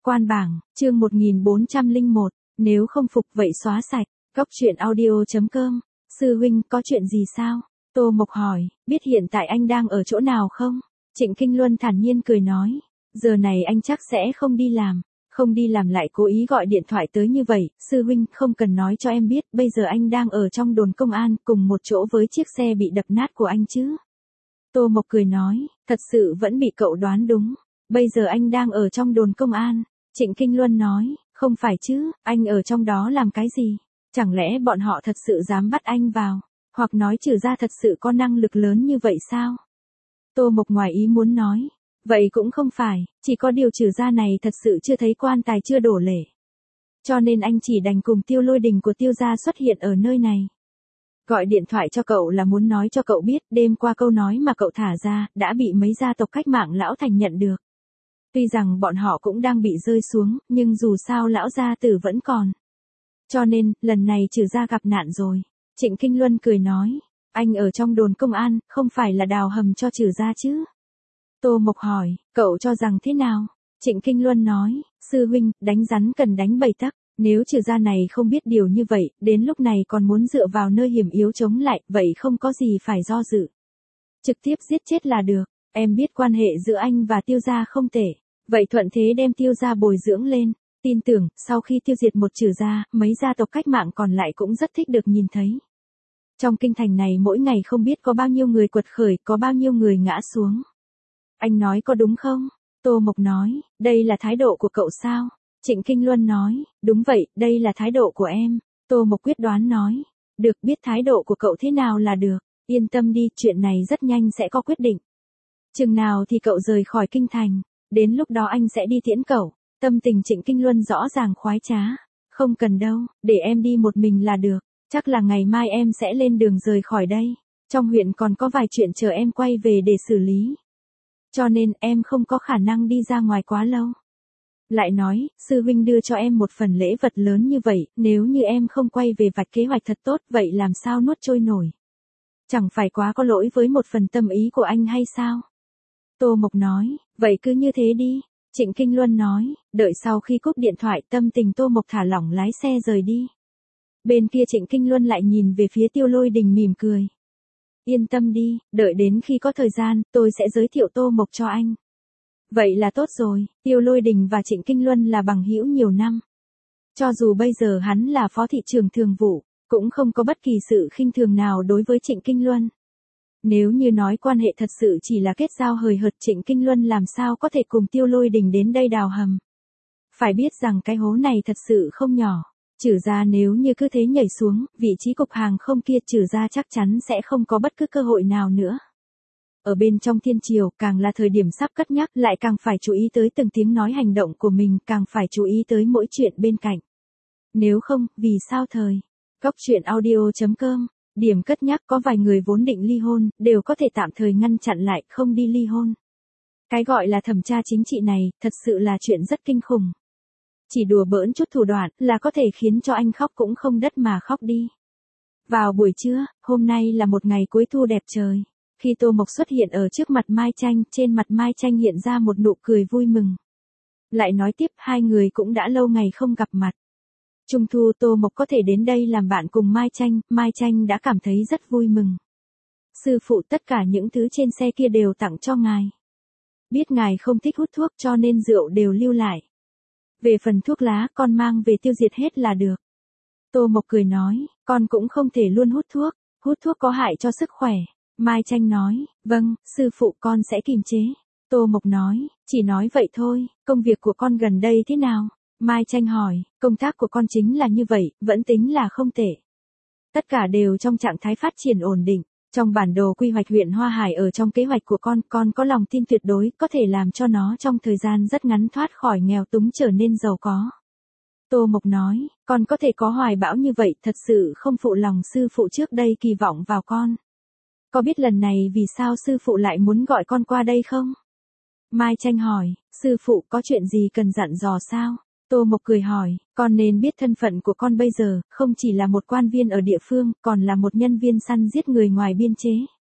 Quan bảng, chương 1401, nếu không phục vậy xóa sạch. Góc truyện audio.com. Sư huynh, có chuyện gì sao? Tô Mộc hỏi, biết hiện tại anh đang ở chỗ nào không? Trịnh Kinh Luân thản nhiên cười nói, giờ này anh chắc sẽ không đi làm. Không đi làm lại cố ý gọi điện thoại tới như vậy, sư huynh không cần nói cho em biết, bây giờ anh đang ở trong đồn công an cùng một chỗ với chiếc xe bị đập nát của anh chứ. Tô Mộc cười nói, thật sự vẫn bị cậu đoán đúng. Bây giờ anh đang ở trong đồn công an. Trịnh Kinh Luân nói, không phải chứ, anh ở trong đó làm cái gì? Chẳng lẽ bọn họ thật sự dám bắt anh vào? Hoặc nói Trừ gia thật sự có năng lực lớn như vậy sao? Tô Mộc ngoài ý muốn nói, vậy cũng không phải, chỉ có điều Trừ gia này thật sự chưa thấy quan tài chưa đổ lệ. Cho nên anh chỉ đành cùng Tiêu Lôi Đình của Tiêu gia xuất hiện ở nơi này. Gọi điện thoại cho cậu là muốn nói cho cậu biết đêm qua câu nói mà cậu thả ra đã bị mấy gia tộc cách mạng lão thành nhận được. Tuy rằng bọn họ cũng đang bị rơi xuống, nhưng dù sao lão gia tử vẫn còn. Cho nên, lần này Trừ gia gặp nạn rồi. Trịnh Kinh Luân cười nói, anh ở trong đồn công an, không phải là đào hầm cho Trừ gia chứ? Tô Mộc hỏi, cậu cho rằng thế nào? Trịnh Kinh Luân nói, sư huynh, đánh rắn cần đánh bầy tắc. Nếu Trừ gia này không biết điều như vậy, đến lúc này còn muốn dựa vào nơi hiểm yếu chống lại, vậy không có gì phải do dự. Trực tiếp giết chết là được. Em biết quan hệ giữa anh và Tiêu gia không tệ. Vậy thuận thế đem Tiêu gia bồi dưỡng lên. Tin tưởng, sau khi tiêu diệt một Trừ gia, mấy gia tộc cách mạng còn lại cũng rất thích được nhìn thấy. Trong kinh thành này mỗi ngày không biết có bao nhiêu người quật khởi, có bao nhiêu người ngã xuống. Anh nói có đúng không? Tô Mộc nói, đây là thái độ của cậu sao? Trịnh Kinh Luân nói, đúng vậy, đây là thái độ của em. Tô Mộc quyết đoán nói, được, biết thái độ của cậu thế nào là được. Yên tâm đi, chuyện này rất nhanh sẽ có quyết định. Chừng nào thì cậu rời khỏi kinh thành, đến lúc đó anh sẽ đi tiễn cậu. Tâm tình Trịnh Kinh Luân rõ ràng khoái trá. Không cần đâu, để em đi một mình là được. Chắc là ngày mai em sẽ lên đường rời khỏi đây. Trong huyện còn có vài chuyện chờ em quay về để xử lý. Cho nên em không có khả năng đi ra ngoài quá lâu. Lại nói, sư huynh đưa cho em một phần lễ vật lớn như vậy, nếu như em không quay về vạch kế hoạch thật tốt, vậy làm sao nuốt trôi nổi? Chẳng phải quá có lỗi với một phần tâm ý của anh hay sao? Tô Mộc nói, vậy cứ như thế đi. Trịnh Kinh Luân nói, đợi sau khi cúp điện thoại tâm tình Tô Mộc thả lỏng lái xe rời đi. Bên kia Trịnh Kinh Luân lại nhìn về phía Tiêu Lôi Đình mỉm cười. Yên tâm đi, đợi đến khi có thời gian, tôi sẽ giới thiệu Tô Mộc cho anh. Vậy là tốt rồi, Tiêu Lôi Đình và Trịnh Kinh Luân là bằng hữu nhiều năm. Cho dù bây giờ hắn là phó thị trưởng thường vụ, cũng không có bất kỳ sự khinh thường nào đối với Trịnh Kinh Luân. Nếu như nói quan hệ thật sự chỉ là kết giao hời hợt, Trịnh Kinh Luân làm sao có thể cùng Tiêu Lôi Đình đến đây đào hầm. Phải biết rằng cái hố này thật sự không nhỏ. Trừ gia nếu như cứ thế nhảy xuống, vị trí cục hàng không kia Trừ gia chắc chắn sẽ không có bất cứ cơ hội nào nữa. Ở bên trong thiên triều, càng là thời điểm sắp cất nhắc, lại càng phải chú ý tới từng tiếng nói hành động của mình, càng phải chú ý tới mỗi chuyện bên cạnh. Nếu không, vì sao thời? Góc truyện audio.com. Điểm cất nhắc, có vài người vốn định ly hôn, đều có thể tạm thời ngăn chặn lại, không đi ly hôn. Cái gọi là thẩm tra chính trị này, thật sự là chuyện rất kinh khủng. Chỉ đùa bỡn chút thủ đoạn, là có thể khiến cho anh khóc cũng không đất mà khóc đi. Vào buổi trưa, hôm nay là một ngày cuối thu đẹp trời. Khi Tô Mộc xuất hiện ở trước mặt Mai Tranh, trên mặt Mai Tranh hiện ra một nụ cười vui mừng. Lại nói tiếp, hai người cũng đã lâu ngày không gặp mặt. Trung thu Tô Mộc có thể đến đây làm bạn cùng Mai Tranh đã cảm thấy rất vui mừng. Sư phụ, tất cả những thứ trên xe kia đều tặng cho ngài. Biết ngài không thích hút thuốc cho nên rượu đều lưu lại. Về phần thuốc lá, con mang về tiêu diệt hết là được. Tô Mộc cười nói, con cũng không thể luôn hút thuốc có hại cho sức khỏe. Mai Tranh nói, vâng, sư phụ con sẽ kiềm chế. Tô Mộc nói, chỉ nói vậy thôi, công việc của con gần đây thế nào? Mai Tranh hỏi, công tác của con chính là như vậy, vẫn tính là không tệ. Tất cả đều trong trạng thái phát triển ổn định. Trong bản đồ quy hoạch huyện Hoa Hải ở trong kế hoạch của con có lòng tin tuyệt đối có thể làm cho nó trong thời gian rất ngắn thoát khỏi nghèo túng trở nên giàu có. Tô Mộc nói, con có thể có hoài bão như vậy thật sự không phụ lòng sư phụ trước đây kỳ vọng vào con. Có biết lần này vì sao sư phụ lại muốn gọi con qua đây không? Mai Tranh hỏi, sư phụ có chuyện gì cần dặn dò sao? Tô Mộc cười hỏi, con nên biết thân phận của con bây giờ, không chỉ là một quan viên ở địa phương, còn là một nhân viên săn giết người ngoài biên chế.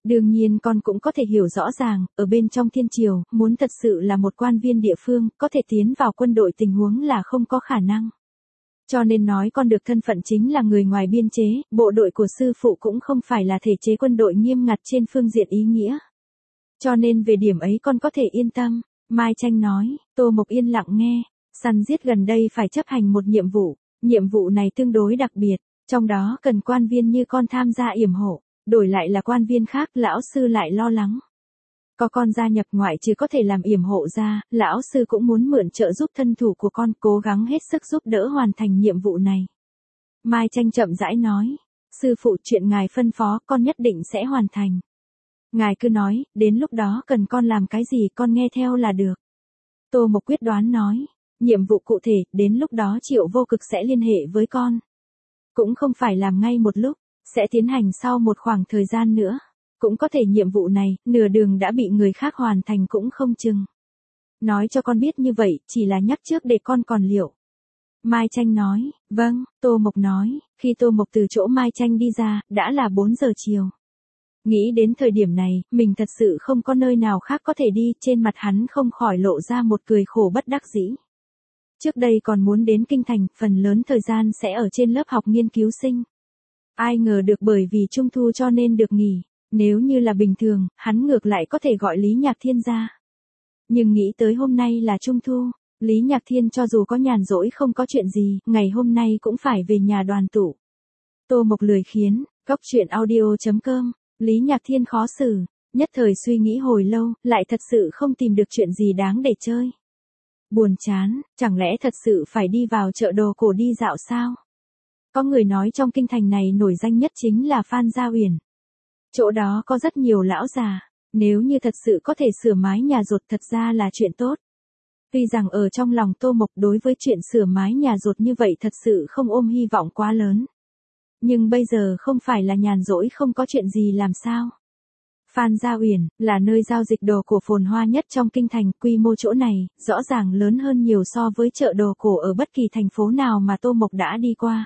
Đương nhiên con cũng có thể hiểu rõ ràng, ở bên trong thiên triều, muốn thật sự là một quan viên địa phương, có thể tiến vào quân đội tình huống là không có khả năng. Cho nên nói con được thân phận chính là người ngoài biên chế, bộ đội của sư phụ cũng không phải là thể chế quân đội nghiêm ngặt trên phương diện ý nghĩa. Cho nên về điểm ấy con có thể yên tâm. Mai Tranh nói, Tô Mộc yên lặng nghe, săn giết gần đây phải chấp hành một nhiệm vụ này tương đối đặc biệt, trong đó cần quan viên như con tham gia yểm hộ, đổi lại là quan viên khác lão sư lại lo lắng. Có con gia nhập ngoại trừ có thể làm yểm hộ ra, lão sư cũng muốn mượn trợ giúp thân thủ của con cố gắng hết sức giúp đỡ hoàn thành nhiệm vụ này. Mai Tranh chậm rãi nói, sư phụ chuyện ngài phân phó con nhất định sẽ hoàn thành. Ngài cứ nói, đến lúc đó cần con làm cái gì con nghe theo là được. Tô Mộc quyết đoán nói, nhiệm vụ cụ thể, đến lúc đó Triệu Vô Cực sẽ liên hệ với con. Cũng không phải làm ngay một lúc, sẽ tiến hành sau một khoảng thời gian nữa. Cũng có thể nhiệm vụ này, nửa đường đã bị người khác hoàn thành cũng không chừng. Nói cho con biết như vậy, chỉ là nhắc trước để con còn liệu. Mai Tranh nói, vâng, Tô Mộc nói, khi Tô Mộc từ chỗ Mai Tranh đi ra, đã là 4 giờ chiều. Nghĩ đến thời điểm này, mình thật sự không có nơi nào khác có thể đi, trên mặt hắn không khỏi lộ ra một cười khổ bất đắc dĩ. Trước đây còn muốn đến kinh thành, phần lớn thời gian sẽ ở trên lớp học nghiên cứu sinh. Ai ngờ được bởi vì Trung Thu cho nên được nghỉ, nếu như là bình thường, hắn ngược lại có thể gọi Lý Nhạc Thiên ra. Nhưng nghĩ tới hôm nay là Trung Thu, Lý Nhạc Thiên cho dù có nhàn rỗi không có chuyện gì, ngày hôm nay cũng phải về nhà đoàn tụ. Tô Mộc lười khiến, coctruyện.audio.com, Lý Nhạc Thiên khó xử, nhất thời suy nghĩ hồi lâu, lại thật sự không tìm được chuyện gì đáng để chơi. Buồn chán, chẳng lẽ thật sự phải đi vào chợ đồ cổ đi dạo sao? Có người nói trong kinh thành này nổi danh nhất chính là Phan Gia Uyển. Chỗ đó có rất nhiều lão già, nếu như thật sự có thể sửa mái nhà dột thật ra là chuyện tốt. Tuy rằng ở trong lòng Tô Mộc đối với chuyện sửa mái nhà dột như vậy thật sự không ôm hy vọng quá lớn. Nhưng bây giờ không phải là nhàn rỗi không có chuyện gì làm sao. Phan Gia Uyển là nơi giao dịch đồ cổ phồn hoa nhất trong kinh thành, quy mô chỗ này rõ ràng lớn hơn nhiều so với chợ đồ cổ ở bất kỳ thành phố nào mà Tô Mộc đã đi qua.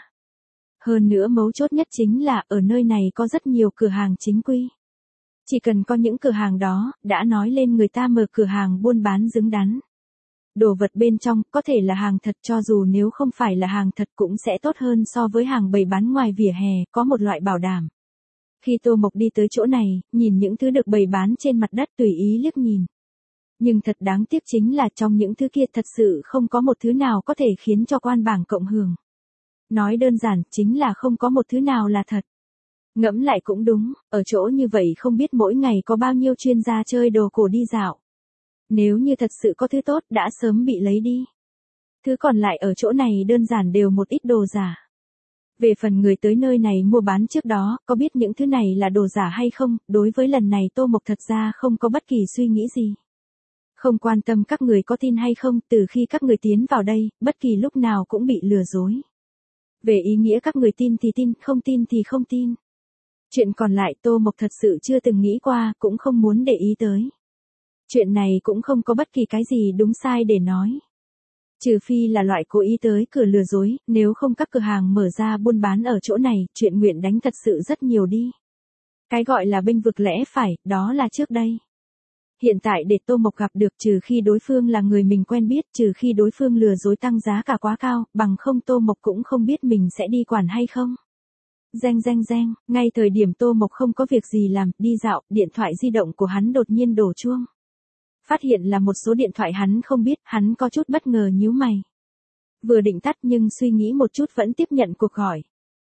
Hơn nữa mấu chốt nhất chính là ở nơi này có rất nhiều cửa hàng chính quy. Chỉ cần có những cửa hàng đó, đã nói lên người ta mở cửa hàng buôn bán đứng đắn. Đồ vật bên trong có thể là hàng thật, cho dù nếu không phải là hàng thật cũng sẽ tốt hơn so với hàng bày bán ngoài vỉa hè, có một loại bảo đảm. Khi Tô Mộc đi tới chỗ này, nhìn những thứ được bày bán trên mặt đất tùy ý liếc nhìn. Nhưng thật đáng tiếc chính là trong những thứ kia thật sự không có một thứ nào có thể khiến cho quan bảng cộng hưởng. Nói đơn giản chính là không có một thứ nào là thật. Ngẫm lại cũng đúng, ở chỗ như vậy không biết mỗi ngày có bao nhiêu chuyên gia chơi đồ cổ đi dạo. Nếu như thật sự có thứ tốt đã sớm bị lấy đi. Thứ còn lại ở chỗ này đơn giản đều một ít đồ giả. Về phần người tới nơi này mua bán trước đó, có biết những thứ này là đồ giả hay không, đối với lần này Tô Mộc thật ra không có bất kỳ suy nghĩ gì. Không quan tâm các người có tin hay không, từ khi các người tiến vào đây, bất kỳ lúc nào cũng bị lừa dối. Về ý nghĩa các người tin thì tin, không tin thì không tin. Chuyện còn lại Tô Mộc thật sự chưa từng nghĩ qua, cũng không muốn để ý tới. Chuyện này cũng không có bất kỳ cái gì đúng sai để nói. Trừ phi là loại cố ý tới cửa lừa dối, nếu không các cửa hàng mở ra buôn bán ở chỗ này, chuyện nguyện đánh thật sự rất nhiều đi. Cái gọi là bênh vực lẽ phải, đó là trước đây. Hiện tại để Tô Mộc gặp được trừ khi đối phương là người mình quen biết, trừ khi đối phương lừa dối tăng giá cả quá cao, bằng không Tô Mộc cũng không biết mình sẽ đi quản hay không. Reng reng reng, ngay thời điểm Tô Mộc không có việc gì làm, đi dạo, điện thoại di động của hắn đột nhiên đổ chuông. Phát hiện là một số điện thoại hắn không biết, hắn có chút bất ngờ nhíu mày. Vừa định tắt nhưng suy nghĩ một chút vẫn tiếp nhận cuộc gọi.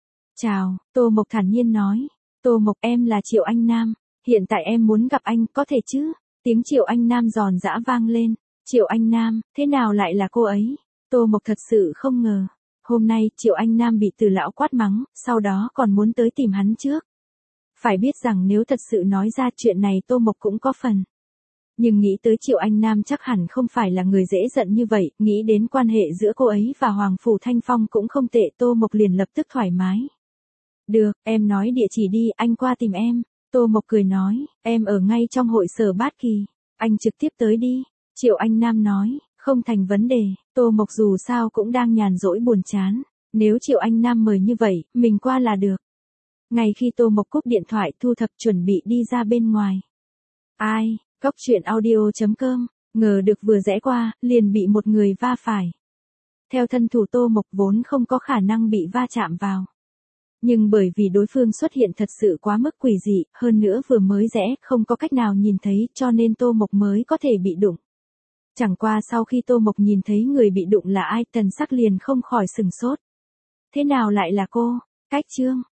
Chào, Tô Mộc thản nhiên nói. Tô Mộc em là Triệu Anh Nam, hiện tại em muốn gặp anh, có thể chứ? Tiếng Triệu Anh Nam giòn giã vang lên. Triệu Anh Nam, thế nào lại là cô ấy? Tô Mộc thật sự không ngờ. Hôm nay Triệu Anh Nam bị Từ lão quát mắng, sau đó còn muốn tới tìm hắn trước. Phải biết rằng nếu thật sự nói ra chuyện này Tô Mộc cũng có phần. Nhưng nghĩ tới Triệu Anh Nam chắc hẳn không phải là người dễ giận như vậy, nghĩ đến quan hệ giữa cô ấy và Hoàng Phủ Thanh Phong cũng không tệ, Tô Mộc liền lập tức thoải mái. Được, em nói địa chỉ đi, anh qua tìm em. Tô Mộc cười nói, em ở ngay trong hội sở Bát Kỳ, anh trực tiếp tới đi. Triệu Anh Nam nói, không thành vấn đề, Tô Mộc dù sao cũng đang nhàn rỗi buồn chán. Nếu Triệu Anh Nam mời như vậy, mình qua là được. Ngay khi Tô Mộc cúp điện thoại thu thập chuẩn bị đi ra bên ngoài. Ai, Góc truyện audio.com, ngờ được vừa rẽ qua, liền bị một người va phải. Theo thân thủ Tô Mộc vốn không có khả năng bị va chạm vào. Nhưng bởi vì đối phương xuất hiện thật sự quá mức quỷ dị, hơn nữa vừa mới rẽ, không có cách nào nhìn thấy, cho nên Tô Mộc mới có thể bị đụng. Chẳng qua sau khi Tô Mộc nhìn thấy người bị đụng là ai, Tần Sắc liền không khỏi sửng sốt. Thế nào lại là cô? Cách Chương